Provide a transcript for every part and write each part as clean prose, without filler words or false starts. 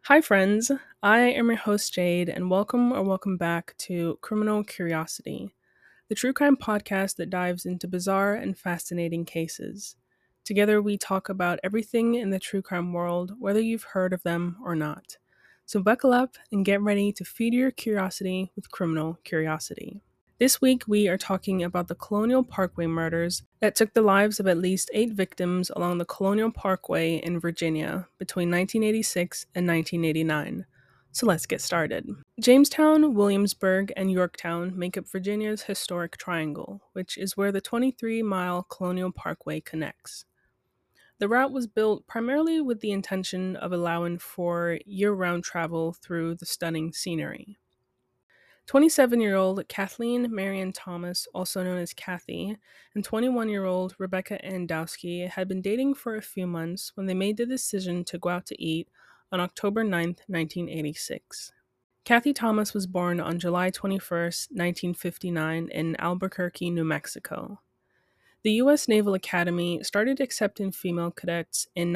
Hi, friends. I am your host, Jade, and welcome back to Criminal Curiosity, the true crime podcast that dives into bizarre and fascinating cases. Together, we talk about everything in the true crime world, whether you've heard of them or not. So, buckle up and get ready to feed your curiosity with Criminal Curiosity. This week, we are talking about the Colonial Parkway murders that took the lives of at least 8 victims along the Colonial Parkway in Virginia between 1986 and 1989. So let's get started. Jamestown, Williamsburg, and Yorktown make up Virginia's historic triangle, which is where the 23-mile Colonial Parkway connects. The route was built primarily with the intention of allowing for year round travel through the stunning scenery. 27-year-old Kathleen Marion Thomas, also known as Kathy, and 21-year-old Rebecca Andowski had been dating for a few months when they made the decision to go out to eat on October 9th, 1986. Kathy Thomas was born on July 21st, 1959 in Albuquerque, New Mexico. The U.S. Naval Academy started accepting female cadets in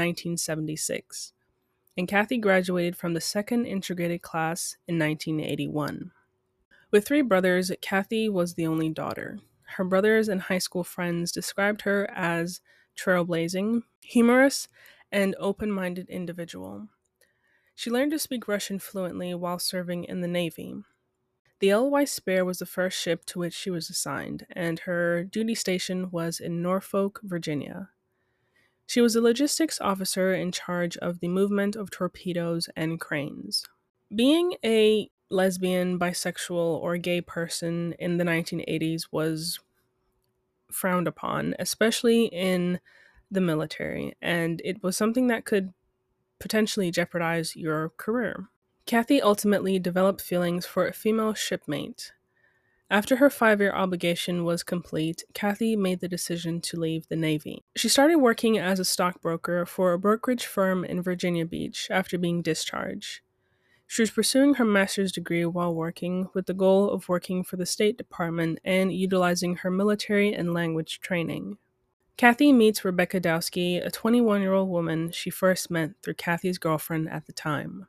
1976, and Kathy graduated from the second integrated class in 1981. With 3 brothers, Kathy was the only daughter. Her brothers and high school friends described her as trailblazing, humorous, and open minded individual. She learned to speak Russian fluently while serving in the Navy. The L.Y. Spear was the first ship to which she was assigned, and her duty station was in Norfolk, Virginia. She was a logistics officer in charge of the movement of torpedoes and cranes. Being a lesbian, bisexual, or gay person in the 1980s was frowned upon, especially in the military, and it was something that could potentially jeopardize your career. Kathy ultimately developed feelings for a female shipmate. After her 5-year obligation was complete, Kathy made the decision to leave the Navy. She started working as a stockbroker for a brokerage firm in Virginia Beach after being discharged. She was pursuing her master's degree while working, with the goal of working for the State Department and utilizing her military and language training. Kathy meets Rebecca Dowski, a 21-year-old woman she first met through Kathy's girlfriend at the time.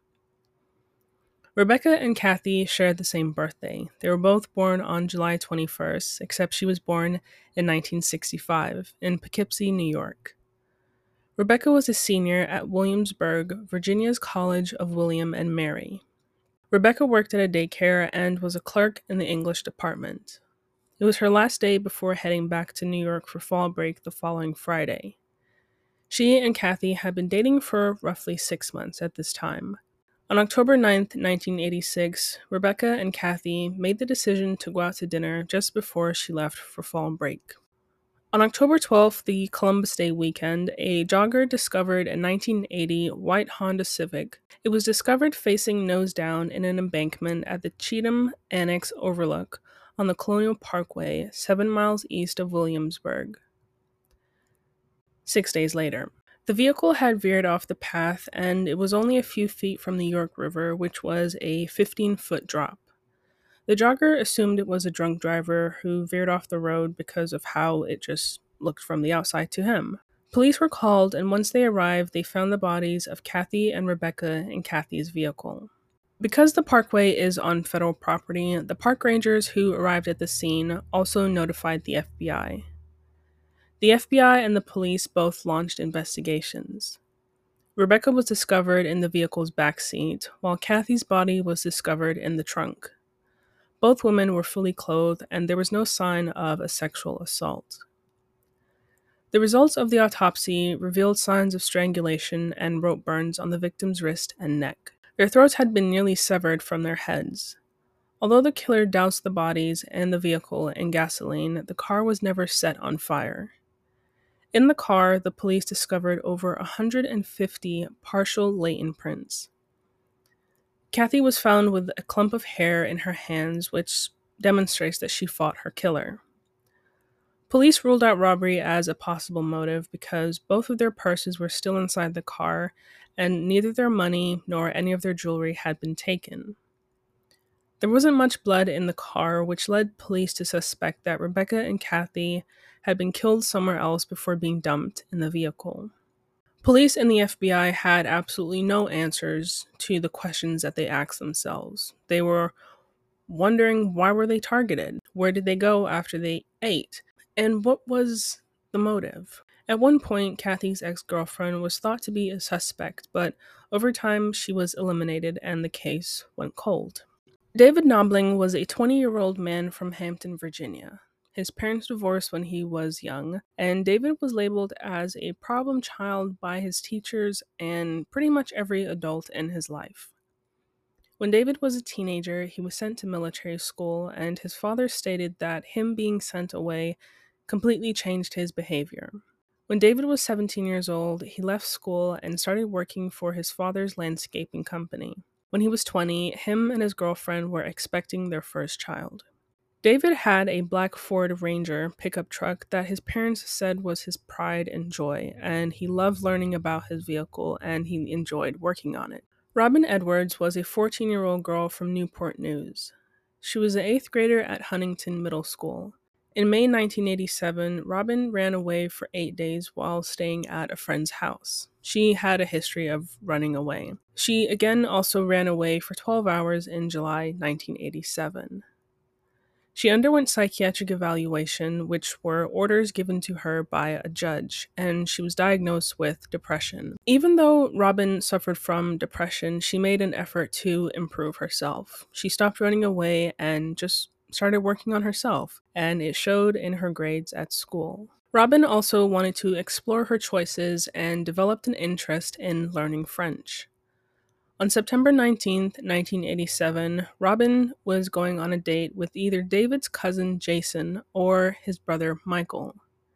Rebecca and Kathy shared the same birthday. They were both born on July 21st, except she was born in 1965 in Poughkeepsie, New York. Rebecca was a senior at Williamsburg, Virginia's College of William and Mary. Rebecca worked at a daycare and was a clerk in the English department. It was her last day before heading back to New York for fall break the following Friday. She and Kathy had been dating for roughly 6 months at this time. On October 9th, 1986, Rebecca and Kathy made the decision to go out to dinner just before she left for fall break. On October 12th, the Columbus Day weekend, a jogger discovered a 1980 white Honda Civic. It was discovered facing nose down in an embankment at the Cheatham Annex Overlook on the Colonial Parkway, 7 miles east of Williamsburg. 6 days later, the vehicle had veered off the path and it was only a few feet from the York River, which was a 15-foot drop. The jogger assumed it was a drunk driver who veered off the road because of how it just looked from the outside to him. Police were called, and once they arrived, they found the bodies of Kathy and Rebecca in Kathy's vehicle. Because the parkway is on federal property, the park rangers who arrived at the scene also notified the FBI. The FBI and the police both launched investigations. Rebecca was discovered in the vehicle's back seat, while Kathy's body was discovered in the trunk. Both women were fully clothed, and there was no sign of a sexual assault. The results of the autopsy revealed signs of strangulation and rope burns on the victims' wrist and neck. Their throats had been nearly severed from their heads. Although the killer doused the bodies and the vehicle in gasoline, the car was never set on fire. In the car, the police discovered over 150 partial latent prints. Kathy was found with a clump of hair in her hands, which demonstrates that she fought her killer. Police ruled out robbery as a possible motive because both of their purses were still inside the car, and neither their money nor any of their jewelry had been taken. There wasn't much blood in the car, which led police to suspect that Rebecca and Kathy had been killed somewhere else before being dumped in the vehicle. Police and the FBI had absolutely no answers to the questions that they asked themselves. They were wondering, why were they targeted? Where did they go after they ate? And what was the motive? At one point, Kathy's ex-girlfriend was thought to be a suspect, but over time she was eliminated and the case went cold. David Knobling was a 20-year-old man from Hampton, Virginia. His parents divorced when he was young, and David was labeled as a problem child by his teachers and pretty much every adult in his life. When David was a teenager, he was sent to military school, and his father stated that him being sent away completely changed his behavior. When David was 17 years old, he left school and started working for his father's landscaping company. When he was 20, him and his girlfriend were expecting their first child. David had a black Ford Ranger pickup truck that his parents said was his pride and joy, and he loved learning about his vehicle and he enjoyed working on it. Robin Edwards was a 14-year-old girl from Newport News. She was an 8th grader at Huntington Middle School. In May 1987, Robin ran away for 8 days while staying at a friend's house. She had a history of running away. She again also ran away for 12 hours in July 1987. She underwent psychiatric evaluation, which were orders given to her by a judge, and she was diagnosed with depression. Even though Robin suffered from depression, she made an effort to improve herself. She stopped running away and just started working on herself, and it showed in her grades at school. Robin also wanted to explore her choices and developed an interest in learning French. On September 19th, 1987, Robin was going on a date with either David's cousin Jason or his brother Michael.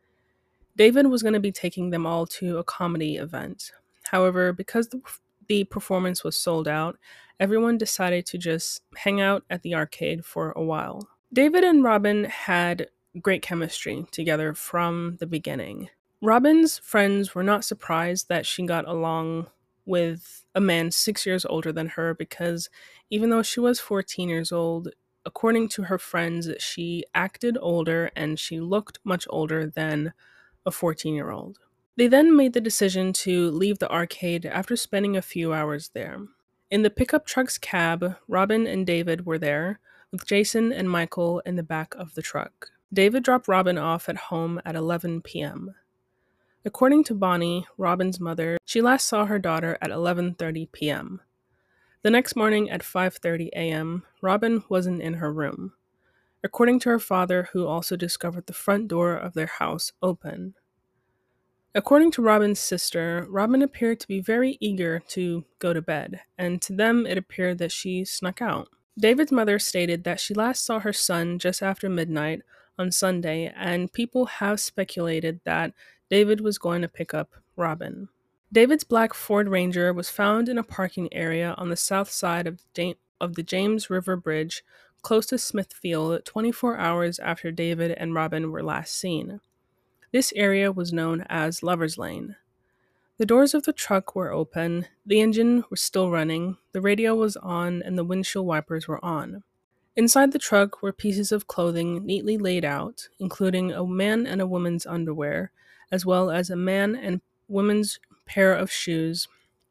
David was going to be taking them all to a comedy event. However, because the performance was sold out, everyone decided to just hang out at the arcade for a while. David and Robin had great chemistry together from the beginning. Robin's friends were not surprised that she got along with a man 6 years older than her because even though she was 14 years old, according to her friends, she acted older and she looked much older than a 14-year-old. They then made the decision to leave the arcade after spending a few hours there. In the pickup truck's cab, Robin and David were there, with Jason and Michael in the back of the truck. David dropped Robin off at home at 11 p.m. According to Bonnie, Robin's mother, she last saw her daughter at 11:30 p.m. The next morning at 5:30 a.m., Robin wasn't in her room. According to her father, who also discovered the front door of their house open. According to Robin's sister, Robin appeared to be very eager to go to bed, and to them it appeared that she snuck out. David's mother stated that she last saw her son just after midnight on Sunday, and people have speculated that David was going to pick up Robin. David's black Ford Ranger was found in a parking area on the south side of the James River Bridge, close to Smithfield, 24 hours after David and Robin were last seen. This area was known as Lover's Lane. The doors of the truck were open, the engine was still running, the radio was on, and the windshield wipers were on. Inside the truck were pieces of clothing neatly laid out, including a man and a woman's underwear, as well as a man and woman's pair of shoes,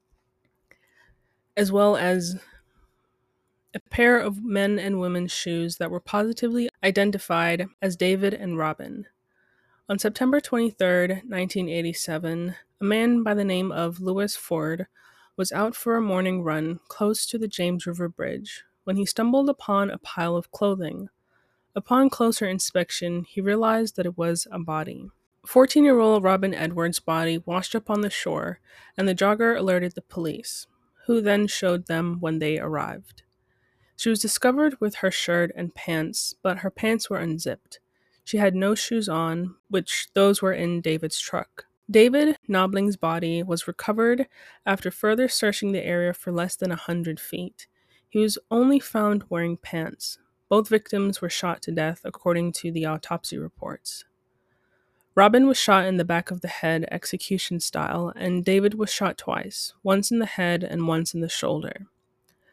as well as a pair of men and women's shoes that were positively identified as David and Robin. On September 23, 1987, a man by the name of Lewis Ford was out for a morning run close to the James River Bridge when he stumbled upon a pile of clothing. Upon closer inspection, he realized that it was a body. 14-year-old Robin Edwards' body washed up on the shore, and the jogger alerted the police, who then showed them when they arrived. She was discovered with her shirt and pants, but her pants were unzipped. She had no shoes on, which those were in David's truck. David Knobling's body was recovered after further searching the area for less than 100 feet. He was only found wearing pants. Both victims were shot to death according to the autopsy reports. Robin was shot in the back of the head execution style, and David was shot twice, once in the head and once in the shoulder.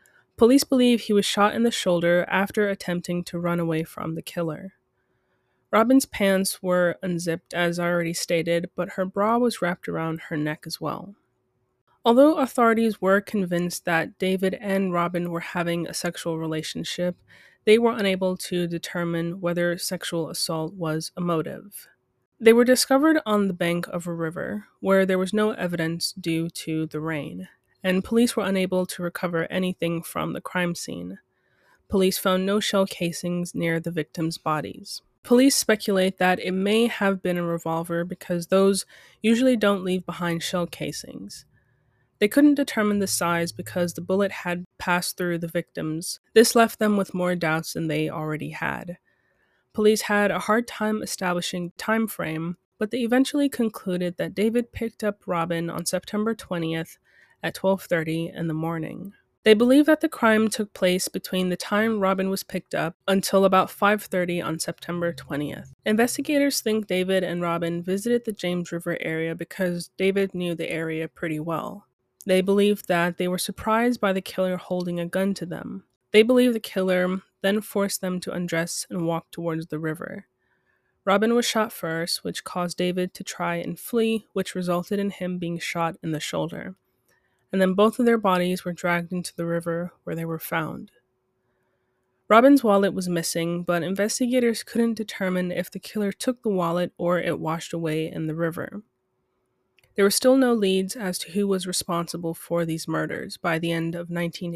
Police believe he was shot in the shoulder after attempting to run away from the killer. Robin's pants were unzipped, as I already stated, but her bra was wrapped around her neck as well. Although authorities were convinced that David and Robin were having a sexual relationship, they were unable to determine whether sexual assault was a motive. They were discovered on the bank of a river, where there was no evidence due to the rain, and police were unable to recover anything from the crime scene. Police found no shell casings near the victims' bodies. Police speculate that it may have been a revolver because those usually don't leave behind shell casings. They couldn't determine the size because the bullet had passed through the victims. This left them with more doubts than they already had. Police had a hard time establishing time frame, but they eventually concluded that David picked up Robin on September 20th at 12:30 in the morning. They believe that the crime took place between the time Robin was picked up until about 5:30 on September 20th. Investigators think David and Robin visited the James River area because David knew the area pretty well. They believe that they were surprised by the killer holding a gun to them. They believe the killer then forced them to undress and walk towards the river. Robin was shot first, which caused David to try and flee, which resulted in him being shot in the shoulder. And then both of their bodies were dragged into the river where they were found. Robin's wallet was missing, but investigators couldn't determine if the killer took the wallet or it washed away in the river. There were still no leads as to who was responsible for these murders by the end of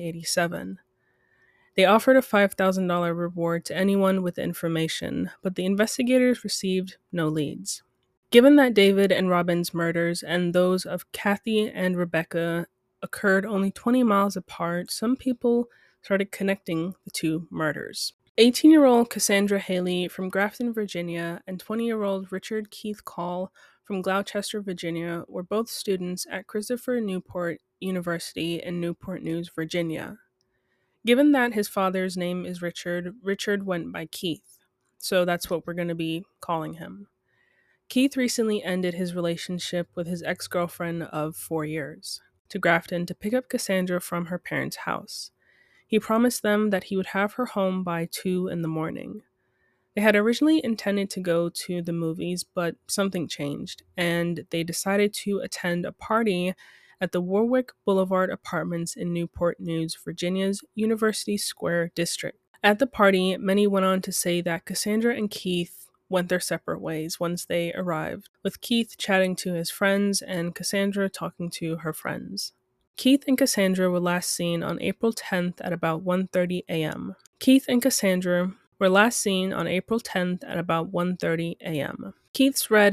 1987. They offered a $5,000 reward to anyone with information, but the investigators received no leads. Given that David and Robin's murders and those of Kathy and Rebecca occurred only 20 miles apart, some people started connecting the two murders. 18-year-old Cassandra Haley from Grafton, Virginia, and 20-year-old Richard Keith Call from Gloucester, Virginia, were both students at Christopher Newport University in Newport News, Virginia. Given that his father's name is Richard, Richard went by Keith, so that's what we're going to be calling him. Keith recently ended his relationship with his ex-girlfriend of 4 years to Grafton to pick up Cassandra from her parents' house. He promised them that he would have her home by 2 in the morning. They had originally intended to go to the movies, but something changed, and they decided to attend a party at the Warwick Boulevard Apartments in Newport News, Virginia's University Square district. At the party, many went on to say that Cassandra and Keith went their separate ways once they arrived, with Keith chatting to his friends and Cassandra talking to her friends. Keith and Cassandra were last seen on April 10th at about 1:30 a.m. Keith and Cassandra were last seen on April 10th at about 1:30 a.m. Keith's red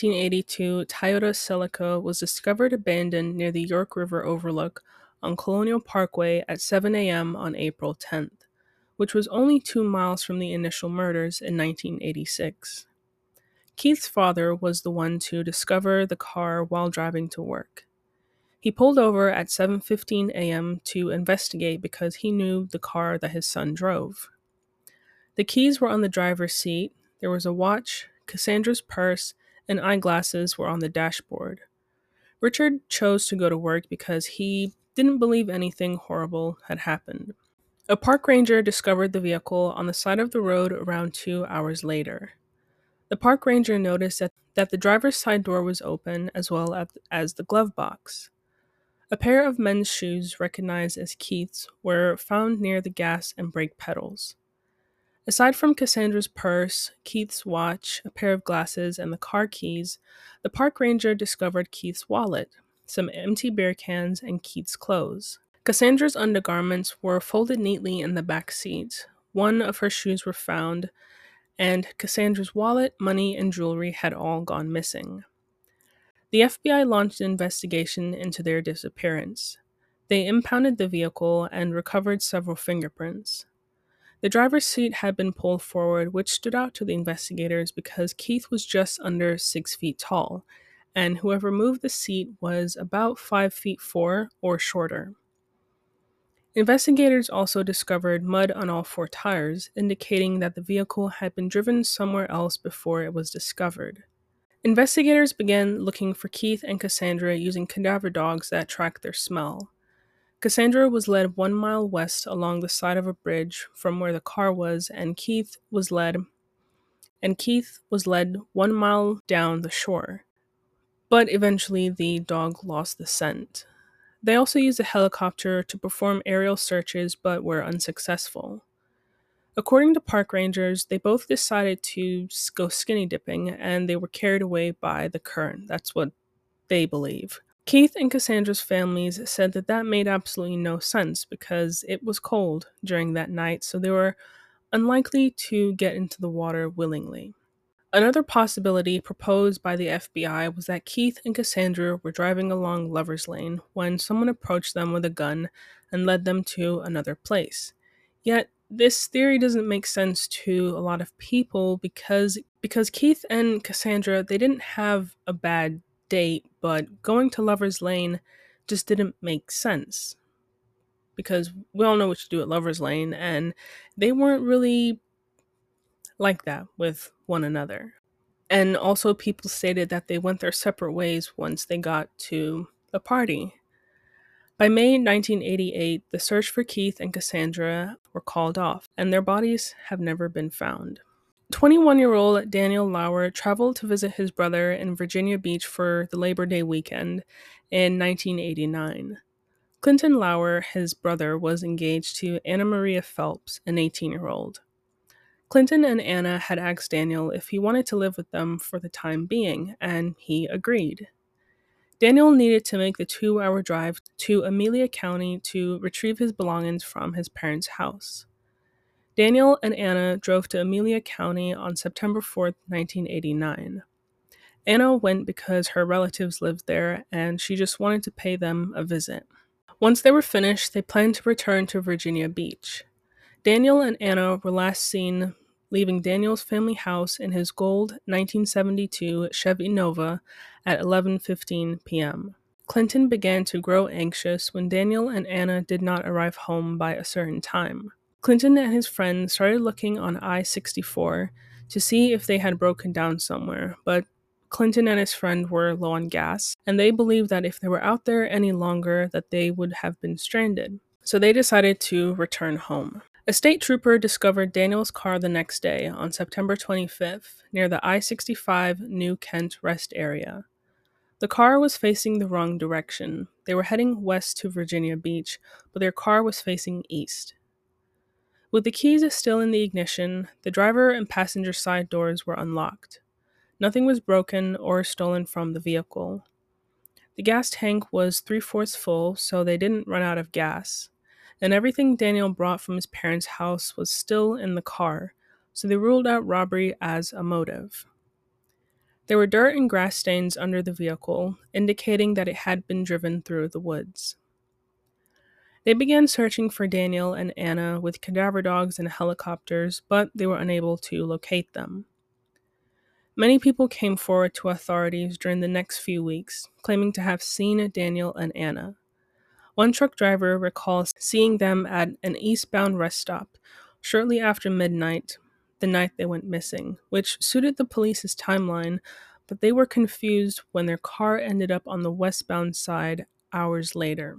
1982 Toyota Celica was discovered abandoned near the York River Overlook on Colonial Parkway at 7 a.m. on April 10th, which was only 2 miles from the initial murders in 1986. Keith's father was the one to discover the car while driving to work. He pulled over at 7:15 a.m. to investigate because he knew the car that his son drove. The keys were on the driver's seat, there was a watch, Cassandra's purse, and eyeglasses were on the dashboard. Richard chose to go to work because he didn't believe anything horrible had happened. A park ranger discovered the vehicle on the side of the road around 2 hours later. The park ranger noticed that the driver's side door was open as well as the glove box. A pair of men's shoes recognized as Keith's were found near the gas and brake pedals. Aside from Cassandra's purse, Keith's watch, a pair of glasses, and the car keys, the park ranger discovered Keith's wallet, some empty beer cans, and Keith's clothes. Cassandra's undergarments were folded neatly in the back seat. One of her shoes were found, and Cassandra's wallet, money, and jewelry had all gone missing. The FBI launched an investigation into their disappearance. They impounded the vehicle and recovered several fingerprints. The driver's seat had been pulled forward, which stood out to the investigators because Keith was just under 6 feet tall, and whoever moved the seat was about 5 feet 4 or shorter. Investigators also discovered mud on all 4 tires, indicating that the vehicle had been driven somewhere else before it was discovered. Investigators began looking for Keith and Cassandra using cadaver dogs that tracked their smell. Cassandra was led 1 mile west along the side of a bridge from where the car was, and Keith was led and Keith was led 1 mile down the shore. But eventually, the dog lost the scent. They also used a helicopter to perform aerial searches but were unsuccessful. According to park rangers, they both decided to go skinny dipping and they were carried away by the current. That's what they believe. Keith and Cassandra's families said that that made absolutely no sense because it was cold during that night, so they were unlikely to get into the water willingly. Another possibility proposed by the FBI was that Keith and Cassandra were driving along Lover's Lane when someone approached them with a gun and led them to another place. Yet, this theory doesn't make sense to a lot of people because Keith and Cassandra, they didn't have a bad date, but going to Lover's Lane just didn't make sense because we all know what you do at Lover's Lane, and they weren't really like that with one another. And also, people stated that they went their separate ways once they got to the party. By May 1988, the search for Keith and Cassandra were called off, and their bodies have never been found. 21-year-old Daniel Lauer traveled to visit his brother in Virginia Beach for the Labor Day weekend in 1989. Clinton Lauer, his brother, was engaged to Anna Maria Phelps, an 18-year-old. Clinton and Anna had asked Daniel if he wanted to live with them for the time being, and he agreed. Daniel needed to make the 2-hour drive to Amelia County to retrieve his belongings from his parents' house. Daniel and Anna drove to Amelia County on September 4th, 1989. Anna went because her relatives lived there and she just wanted to pay them a visit. Once they were finished, they planned to return to Virginia Beach. Daniel and Anna were last seen leaving Daniel's family house in his gold 1972 Chevy Nova at 11:15 p.m. Clinton began to grow anxious when Daniel and Anna did not arrive home by a certain time. Clinton and his friend started looking on I-64 to see if they had broken down somewhere, but Clinton and his friend were low on gas, and they believed that if they were out there any longer that they would have been stranded. So they decided to return home. A state trooper discovered Daniel's car the next day, on September 25th, near the I-65 New Kent rest area. The car was facing the wrong direction. They were heading west to Virginia Beach, but their car was facing east. With the keys still in the ignition, the driver and passenger side doors were unlocked. Nothing was broken or stolen from the vehicle. The gas tank was 3/4 full, so they didn't run out of gas. And everything Daniel brought from his parents' house was still in the car, so they ruled out robbery as a motive. There were dirt and grass stains under the vehicle, indicating that it had been driven through the woods. They began searching for Daniel and Anna with cadaver dogs and helicopters, but they were unable to locate them. Many people came forward to authorities during the next few weeks, claiming to have seen Daniel and Anna. One truck driver recalls seeing them at an eastbound rest stop shortly after midnight, the night they went missing, which suited the police's timeline, but they were confused when their car ended up on the westbound side hours later.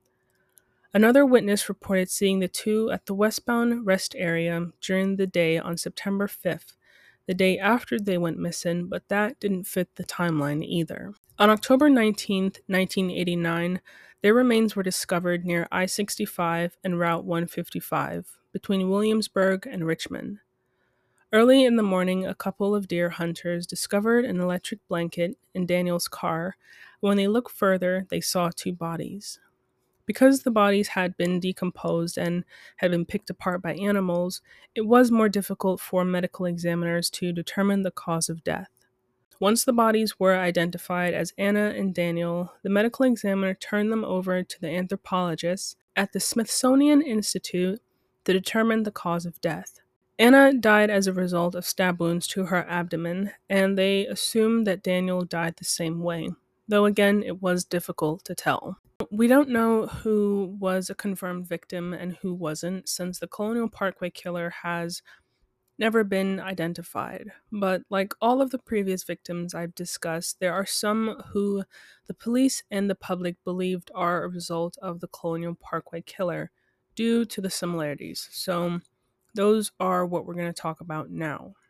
Another witness reported seeing the two at the westbound rest area during the day on September 5th, the day after they went missing, but that didn't fit the timeline either. On October 19th, 1989, their remains were discovered near I-65 and Route 155, between Williamsburg and Richmond. Early in the morning, a couple of deer hunters discovered an electric blanket in Daniel's car. When they looked further, they saw two bodies. Because the bodies had been decomposed and had been picked apart by animals, it was more difficult for medical examiners to determine the cause of death. Once the bodies were identified as Anna and Daniel, the medical examiner turned them over to the anthropologists at the Smithsonian Institute to determine the cause of death. Anna died as a result of stab wounds to her abdomen, and they assumed that Daniel died the same way, though again, it was difficult to tell. We don't know who was a confirmed victim and who wasn't, since the Colonial Parkway killer has never been identified. But like all of the previous victims I've discussed, there are some who the police and the public believed are a result of the Colonial Parkway killer due to the similarities. So those are what we're going to talk about now.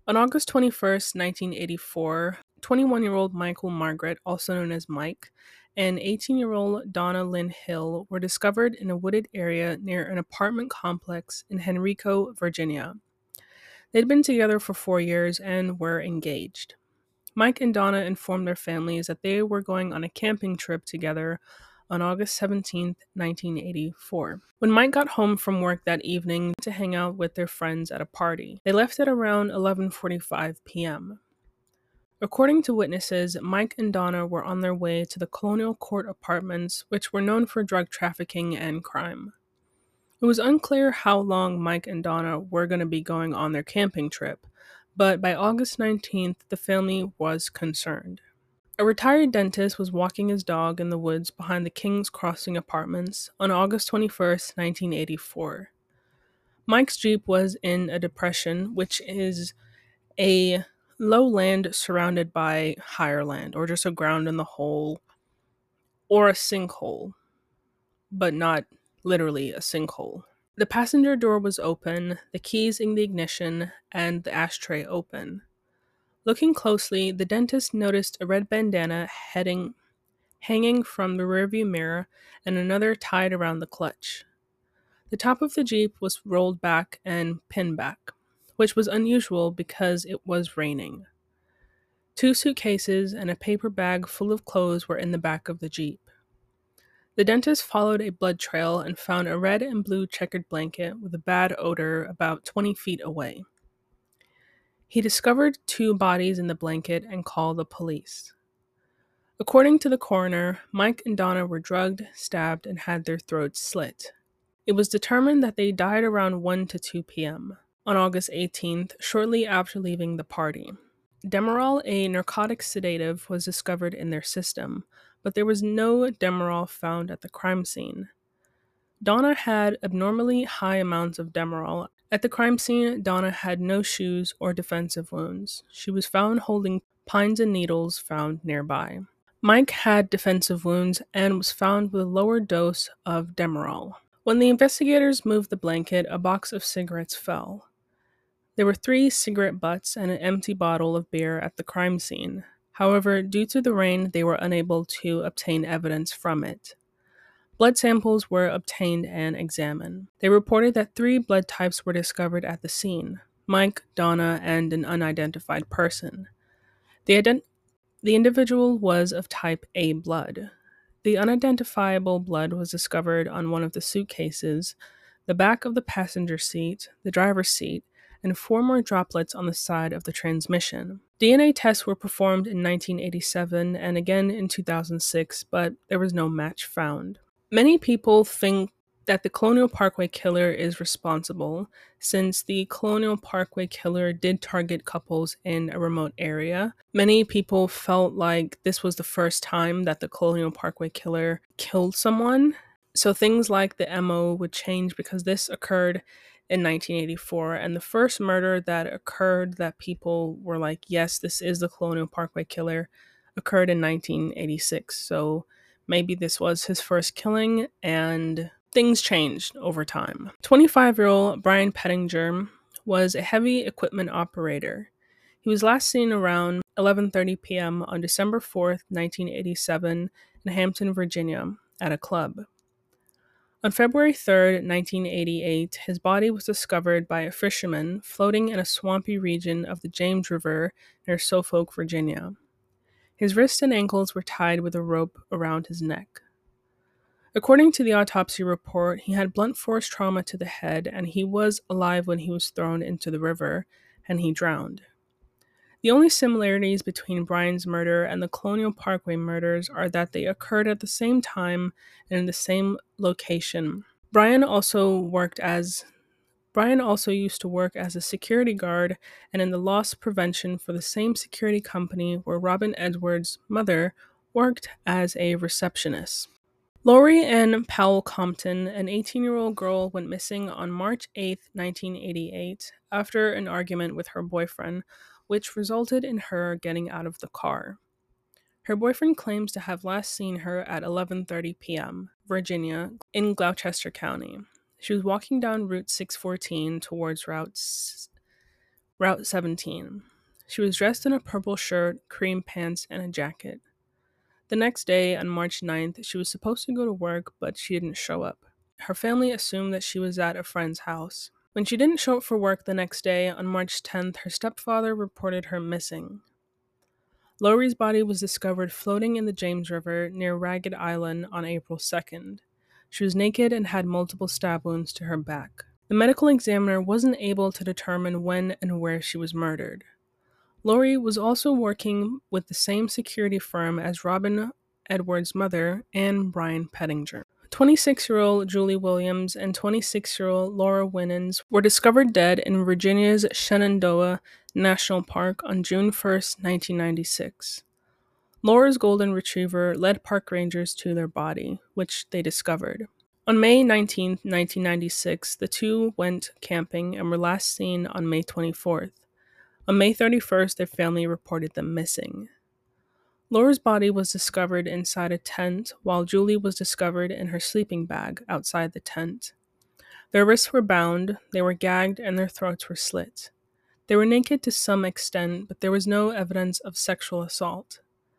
On August 21st, 1984, 21-year-old Michael Margaret, also known as Mike, and 18-year-old Donna Lynn Hill were discovered in a wooded area near an apartment complex in Henrico, Virginia. They'd been together for 4 years and were engaged. Mike and Donna informed their families that they were going on a camping trip together on August 17th, 1984. When Mike got home from work that evening to hang out with their friends at a party, they left at around 11:45 p.m. According to witnesses, Mike and Donna were on their way to the Colonial Court Apartments, which were known for drug trafficking and crime. It was unclear how long Mike and Donna were going to be going on their camping trip, but by August 19th, the family was concerned. A retired dentist was walking his dog in the woods behind the King's Crossing Apartments on August 21st, 1984. Mike's Jeep was in a depression, which is a low land surrounded by higher land, or just a ground in the hole, or a sinkhole, but not literally a sinkhole. The passenger door was open, the keys in the ignition, and the ashtray open. Looking closely, the dentist noticed a red bandana hanging from the rearview mirror and another tied around the clutch. The top of the Jeep was rolled back and pinned back, which was unusual because it was raining. 2 suitcases and a paper bag full of clothes were in the back of the Jeep. The dentist followed a blood trail and found a red and blue checkered blanket with a bad odor about 20 feet away. He discovered 2 bodies in the blanket and called the police. According to the coroner, Mike and Donna were drugged, stabbed, and had their throats slit. It was determined that they died around 1 to 2 p.m. on August 18th, shortly after leaving the party. Demerol, a narcotic sedative, was discovered in their system, but there was no Demerol found at the crime scene. Donna had abnormally high amounts of Demerol. At the crime scene, Donna had no shoes or defensive wounds. She was found holding pines and needles found nearby. Mike had defensive wounds and was found with a lower dose of Demerol. When the investigators moved the blanket, a box of cigarettes fell. There were 3 cigarette butts and an empty bottle of beer at the crime scene. However, due to the rain, they were unable to obtain evidence from it. Blood samples were obtained and examined. They reported that 3 blood types were discovered at the scene: Mike, Donna, and an unidentified person. The individual was of type A blood. The unidentifiable blood was discovered on one of the suitcases, the back of the passenger seat, the driver's seat, and 4 more droplets on the side of the transmission. DNA tests were performed in 1987 and again in 2006, but there was no match found. Many people think that the Colonial Parkway killer is responsible, since the Colonial Parkway killer did target couples in a remote area. Many people felt like this was the first time that the Colonial Parkway killer killed someone, so things like the MO would change because this occurred in 1984, and the first murder that occurred that people were like, yes, this is the Colonial Parkway killer, occurred in 1986, so maybe this was his first killing, and things changed over time. 25-year-old Brian Pettinger was a heavy equipment operator. He was last seen around 11:30 p.m. on December 4th, 1987, in Hampton, Virginia, at a club. On February 3rd, 1988, his body was discovered by a fisherman floating in a swampy region of the James River near Suffolk, Virginia. His wrists and ankles were tied with a rope around his neck. According to the autopsy report, he had blunt force trauma to the head, and he was alive when he was thrown into the river, and he drowned. The only similarities between Brian's murder and the Colonial Parkway murders are that they occurred at the same time and in the same location. Brian also used to work as a security guard and in the loss prevention for the same security company where Robin Edwards' mother worked as a receptionist. Lori Ann Powell Compton, an 18-year-old girl, went missing on March 8, 1988, after an argument with her boyfriend, which resulted in her getting out of the car. Her boyfriend claims to have last seen her at 11:30 p.m., Virginia, in Gloucester County. She was walking down Route 614 towards Route 17. She was dressed in a purple shirt, cream pants, and a jacket. The next day, on March 9th, she was supposed to go to work, but she didn't show up. Her family assumed that she was at a friend's house. When she didn't show up for work the next day, on March 10th, her stepfather reported her missing. Lori's body was discovered floating in the James River near Ragged Island on April 2nd. She was naked and had multiple stab wounds to her back. The medical examiner wasn't able to determine when and where she was murdered. Lori was also working with the same security firm as Robin Edwards' mother and Brian Pettinger. 26-year-old Julie Williams and 26-year-old Laura Winans were discovered dead in Virginia's Shenandoah National Park on June 1st, 1996. Laura's golden retriever led park rangers to their body, which they discovered. On May 19, 1996, the two went camping and were last seen on May 24th. On May 31st, their family reported them missing. Laura's body was discovered inside a tent, while Julie was discovered in her sleeping bag outside the tent. Their wrists were bound, they were gagged, and their throats were slit. They were naked to some extent, but there was no evidence of sexual assault.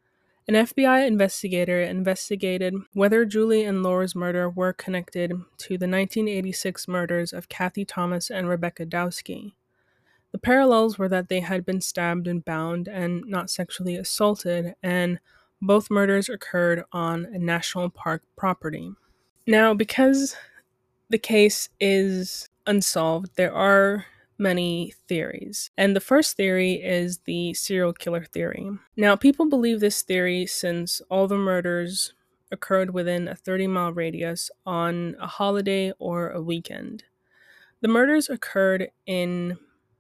An FBI investigator investigated whether Julie and Laura's murder were connected to the 1986 murders of Kathy Thomas and Rebecca Dowski. The parallels were that they had been stabbed and bound and not sexually assaulted, and both murders occurred on a national park property. Now, because the case is unsolved, there are many theories. And the first theory is the serial killer theory. Now, people believe this theory since all the murders occurred within a 30-mile radius on a holiday or a weekend. The murders occurred in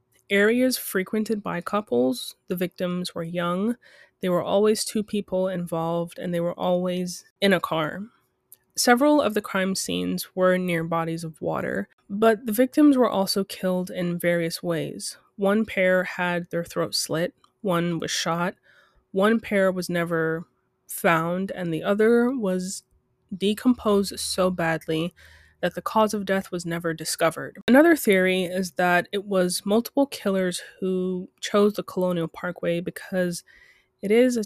areas frequented by couples. The victims were young. There were always two people involved, and they were always in a car. Several of the crime scenes were near bodies of water, but the victims were also killed in various ways. One pair had their throat slit, one was shot, one pair was never found, and the other was decomposed so badly that the cause of death was never discovered. Another theory is that it was multiple killers who chose the Colonial Parkway because it is a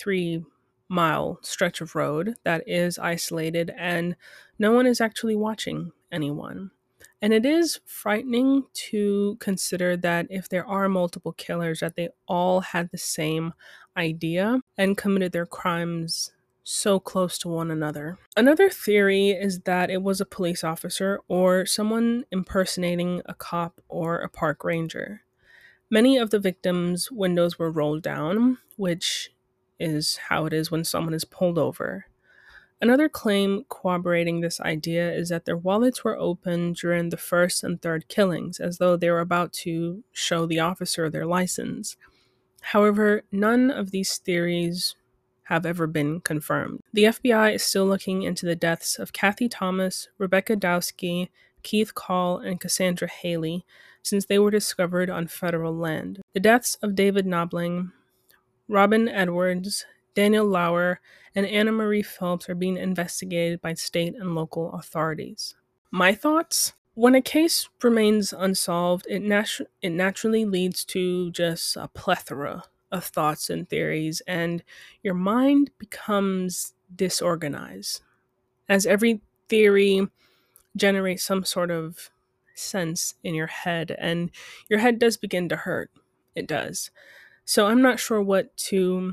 23-mile stretch of road that is isolated and no one is actually watching anyone. And it is frightening to consider that if there are multiple killers, that they all had the same idea and committed their crimes so close to one another. Another theory is that it was a police officer or someone impersonating a cop or a park ranger. Many of the victims' windows were rolled down, which is how it is when someone is pulled over. Another claim corroborating this idea is that their wallets were open during the first and third killings, as though they were about to show the officer their license. However, none of these theories have ever been confirmed. The FBI is still looking into the deaths of Kathy Thomas, Rebecca Dowski, Keith Call, and Cassandra Haley, since they were discovered on federal land. The deaths of David Knobling, Robin Edwards, Daniel Lauer, and Anna Marie Phelps are being investigated by state and local authorities. My thoughts? When a case remains unsolved, it naturally leads to just a plethora of thoughts and theories, and your mind becomes disorganized. As every theory generates some sort of sense in your head, and your head does begin to hurt. It does. So I'm not sure what to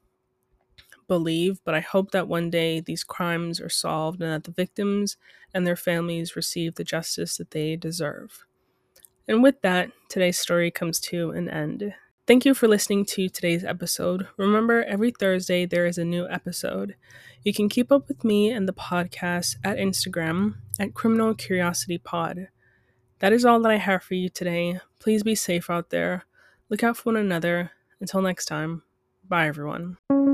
believe, but I hope that one day these crimes are solved and that the victims and their families receive the justice that they deserve. And with that, today's story comes to an end. Thank you for listening to today's episode. Remember, every Thursday there is a new episode. You can keep up with me and the podcast at Instagram at Criminal Curiosity Pod. That is all that I have for you today. Please be safe out there. Look out for one another. Until next time, bye everyone.